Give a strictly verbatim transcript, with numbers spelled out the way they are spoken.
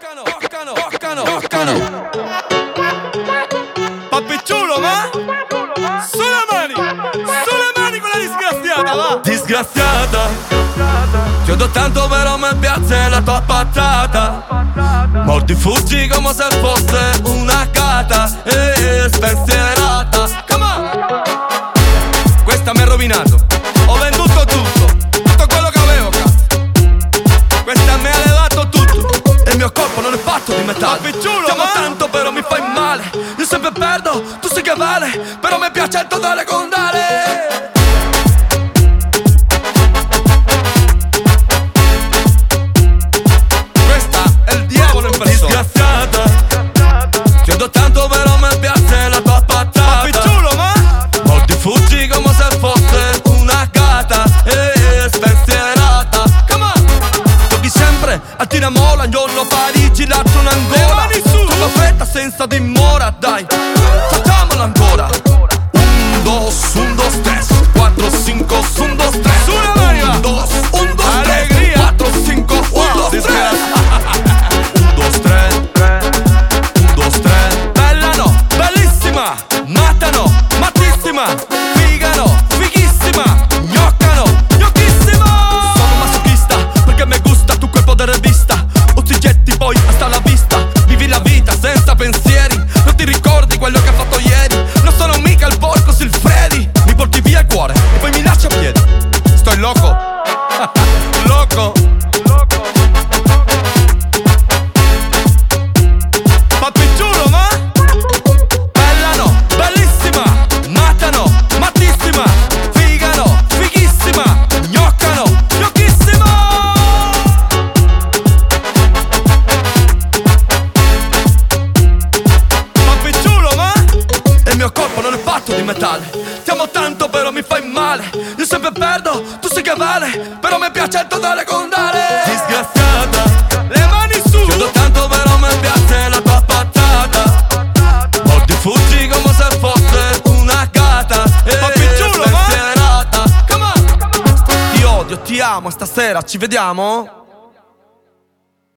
toccano, toccano, toccano. Pappicciulo, ma? Sulle mani, sulle mani quella disgraziata, va! Disgraziata, ti odio tanto però mi piace la tua patata. Mordi fuggi come se fosse una gata e spensierata. Come on! Questa mi ha rovinato, ho venduto tutto, tutto quello che avevo, cazzo. Questa mi ha levato tutto e il mio corpo non è fatto di metallo. Pappicciulo, ti amo tanto però mi fai male. Io sempre perdo, tu sei che vale, però mi piace il totale condale. Questa è il diavolo in persona. Disgraziata, ti odio tanto però mi piace la tua patata. Pappicciulo, ma? Mordi fuggi come se fosse una gata e spensierata. Come on! Giochi sempre al tiramola, un giorno Parigi, l'altro un Angola. Troppa fretta senza dimora, dai, facciamolo ancora. Un, dos, un, dos, tres, quattro, cinco, un, dos, tres. Sulla mano, un, dos, un, dos, tres, quattro, cinco, un, dos, tres. Un, dos, tres, un, dos, tres. Bella no, bellissima, matta no, mattissima, figa no, fighissima, gnocca no, gnocchissima. Sono masochista perché mi gusta tu quel potere vista. O ti getti poi hasta la vista. Vivi la vita senza pensieri, non ti ricordi quello che hai fatto ieri. Non sono mica il porco Silfredi. Mi porti via il cuore e poi mi lasci a piedi. Sto loco, loco. Pappicciulo, ma? Bella no, bellissima, matta no, mattissima, figa no, fighissima, gnocca no, gnocchissima. Pappicciulo, ma? E il mio corpo non è fatto di metallo. Ti amo tanto però mi fai male. Io sempre perdo, tu sei che vale, però mi piace il totale condale. Disgraziata, le mani su. Ti odio tanto però mi piace la tua patata. Mordi fuggi come se fosse una gata e spensierata. Come on! Ti odio, ti amo, stasera ci vediamo?